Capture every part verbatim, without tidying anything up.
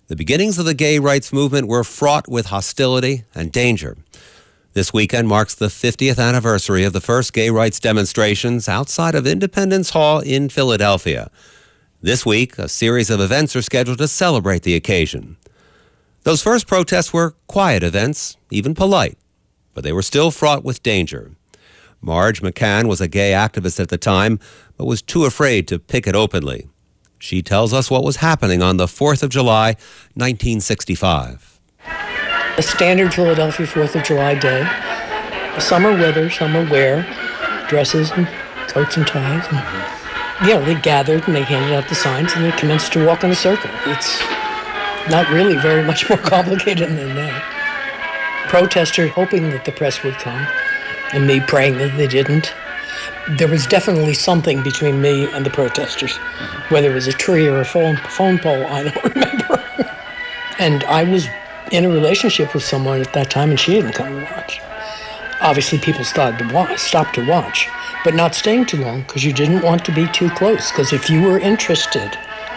The beginnings of the gay rights movement were fraught with hostility and danger. This weekend marks the fiftieth anniversary of the first gay rights demonstrations outside of Independence Hall in Philadelphia. This week, a series of events are scheduled to celebrate the occasion. Those first protests were quiet events, even polite, but they were still fraught with danger. Marge McCann was a gay activist at the time, but was too afraid to picket openly. She tells us what was happening on the fourth of July, nineteen sixty-five. A standard Philadelphia fourth of July day. Summer weather, summer wear, dresses and coats and ties. And, you know, they gathered and they handed out the signs and they commenced to walk in a circle. It's not really very much more complicated than that. Protesters hoping that the press would come and me praying that they didn't. There was definitely something between me and the protesters. Mm-hmm. Whether it was a tree or a phone, phone pole, I don't remember. And I was in a relationship with someone at that time, and she didn't come to watch. Obviously, people started to watch, stopped to watch, but not staying too long because you didn't want to be too close. Because if you were interested,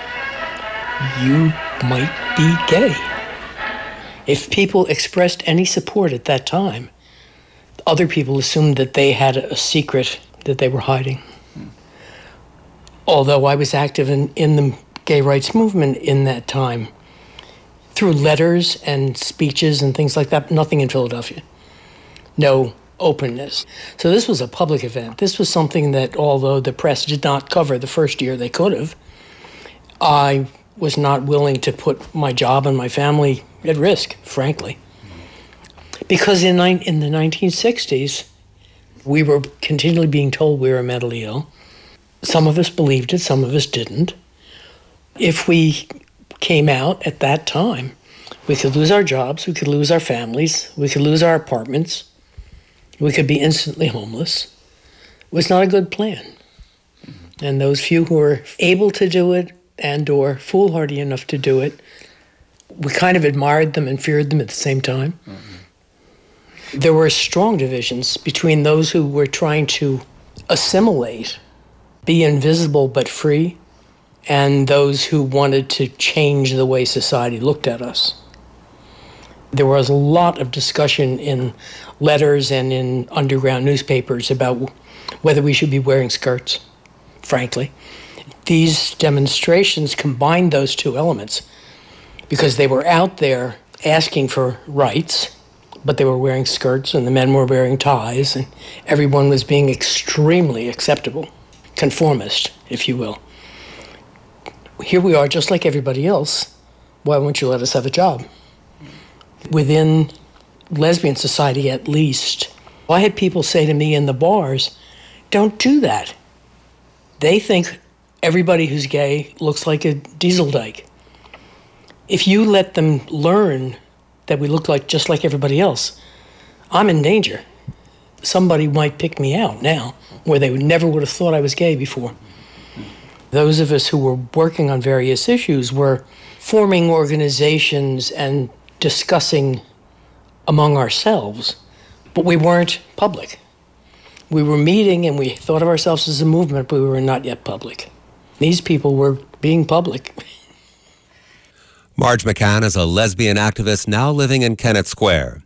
you might be gay. If people expressed any support at that time, other people assumed that they had a secret that they were hiding. Hmm. Although I was active in, in the gay rights movement in that time, through letters and speeches and things like that, nothing in Philadelphia. No openness. So this was a public event. This was something that, although the press did not cover the first year they could have, I was not willing to put my job and my family at risk, frankly. Because in, in the nineteen sixties, we were continually being told we were mentally ill. Some of us believed it, some of us didn't. If we came out at that time, we could lose our jobs, we could lose our families, we could lose our apartments, we could be instantly homeless. It was not a good plan. Mm-hmm. And those few who were able to do it and or foolhardy enough to do it, we kind of admired them and feared them at the same time. Mm-hmm. There were strong divisions between those who were trying to assimilate, be invisible but free, and those who wanted to change the way society looked at us. There was a lot of discussion in letters and in underground newspapers about whether we should be wearing skirts, frankly. These demonstrations combined those two elements because they were out there asking for rights, but they were wearing skirts and the men were wearing ties and everyone was being extremely acceptable, conformist, if you will. Here we are just like everybody else. Why won't you let us have a job? Within lesbian society, at least, I had people say to me in the bars, don't do that. They think everybody who's gay looks like a diesel dyke. If you let them learn that we look like just like everybody else, I'm in danger. Somebody might pick me out now, where they would never would have thought I was gay before. Those of us who were working on various issues were forming organizations and discussing among ourselves, but we weren't public. We were meeting and we thought of ourselves as a movement, but we were not yet public. These people were being public. Marge McCann is a lesbian activist now living in Kennett Square.